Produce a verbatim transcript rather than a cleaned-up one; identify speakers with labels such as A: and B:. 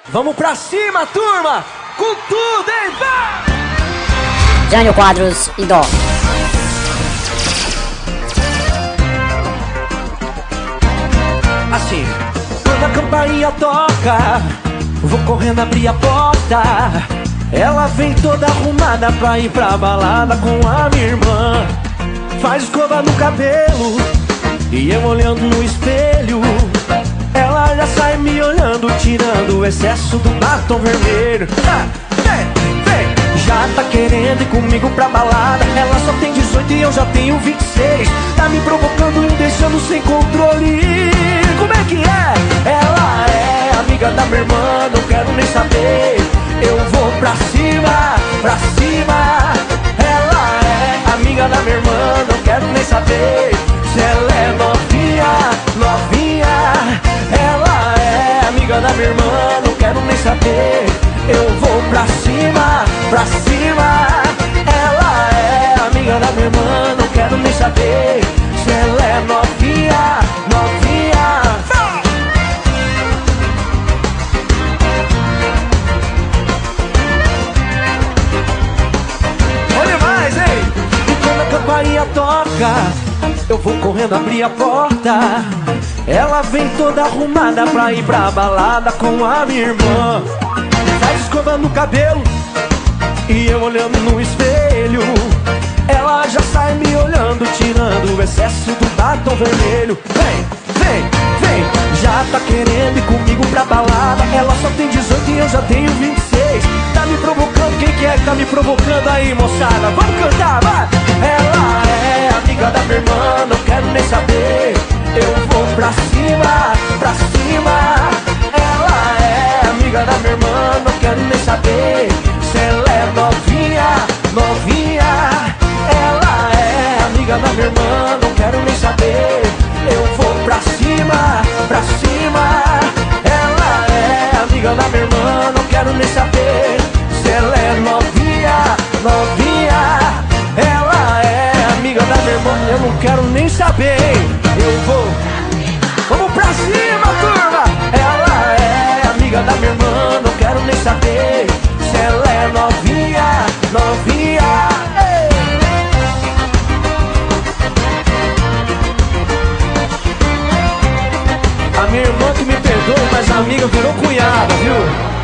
A: Vamos pra cima, turma! Com tudo, hein? Vai!
B: Jânio Quadros e Dó.
A: Assim, quando a campainha toca, vou correndo abrir a porta. Ela vem toda arrumada pra ir pra balada com a minha irmã. Faz escova no cabelo e eu olhando no espelho. Ela já sai me olhando, tirando o excesso do batom vermelho. Ah, vem, vem. Já tá querendo ir comigo pra balada. Ela só tem dezoito e eu já tenho vinte e seis. Tá me provocando e me deixando sem controle. Como é que é? Ela é amiga da minha irmã, não quero nem saber. Eu vou pra cima, pra cima. Ela é amiga da minha irmã, não quero nem saber. Se ela é novinha, novinha. Ela é amiga da minha irmã, não quero nem saber. Eu vou pra cima, pra cima. Ela é amiga da minha irmã, não quero nem saber. Se ela é novinha, novinha. Olha mais, hein? E quando a campainha toca, eu vou correndo abrir a porta. Ela vem toda arrumada pra ir pra balada com a minha irmã. Faz escova no cabelo e eu olhando no espelho. Ela já sai me olhando, tirando o excesso do batom vermelho. Vem, vem, vem. Já tá querendo ir comigo pra balada. Ela só tem dezoito e eu já tenho vinte e seis. Tá me provocando, quem que é que tá me provocando aí, moçada? Vamos cantar, vai! Ela é amiga da minha irmã, não quero nem saber. Eu vou pra cima, pra cima. Ela é amiga da minha irmã, não quero nem saber. Se ela é novinha, novinha. Ela é amiga da minha irmã, não quero nem saber. Eu vou pra cima, pra cima. Ela é amiga da minha irmã, não quero nem saber. Se ela é novinha, novinha. Ela é amiga da minha irmã, eu não quero nem saber. Eu vou, vamos pra cima, turma. Ela é amiga da minha irmã, não quero nem saber. Se ela é novinha, novinha. Ei. A minha irmã que me perdoe, mas a amiga virou cunhada, viu?